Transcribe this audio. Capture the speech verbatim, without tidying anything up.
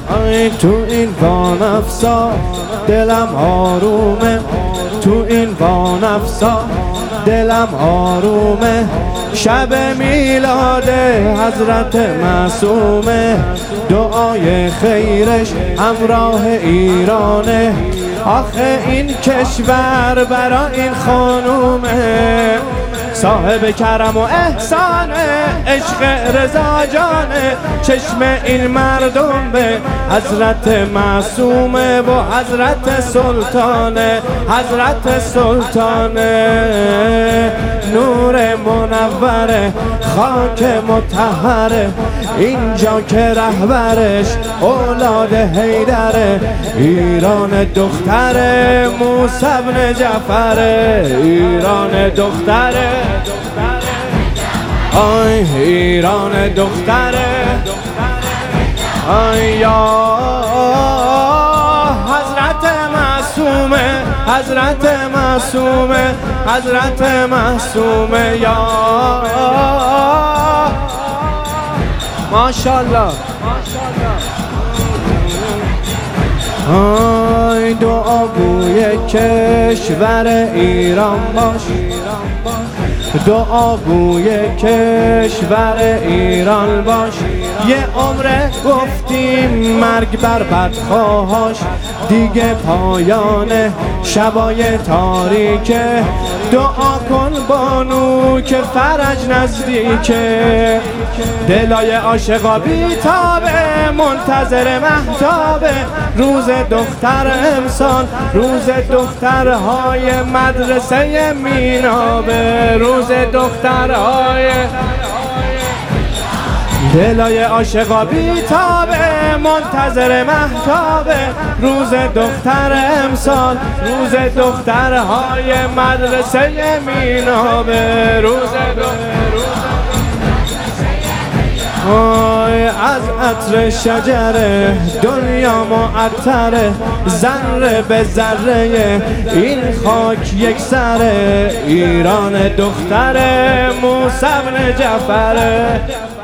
آی تو این وانفسا دلم آرومه، تو این وانفسا دلم آرومه. شب میلاد حضرت معصومه، دعای خیرش همراه ایرانه. آخه این کشور برا این خانومه، صاحب کرم و احسانه، عشق رضا جانه. چشم این مردم به حضرت معصومه و حضرت سلطانه، حضرت سلطانه. نور منوره، خاک مطهره، اینجا که رهبرش اولاد حیدره. ایران دختره موسی بن جعفره، ایران دختره، آی ایران دختره. آی یا حضرت معصومه، حضرت معصومه، حضرت معصومه. یا ماشاءالله. آی دعاگوی کشور ایران باش، دعاگوی کشور ایران باش. یه عمره گفتیم مرگ بر بدخواهاش، دیگه پایان شبای تاریکه. دعا کن بانو که فرج نزدیکه، دلای عاشقا بیتابه، منتظر مهتابه. روز دختر امسال، روز دخترهای مدرسه مینابه، روز دخترهای. دلای عاشقا بیتابه، منتظر مهتابه. روز دختر امسال، روز دخترهای مدرسه مینابه، روز دختر. آی از عطر شجره دنیا معطره، ذره به ذره این خاک یک سره. ایران دختره موسی بن جعفره.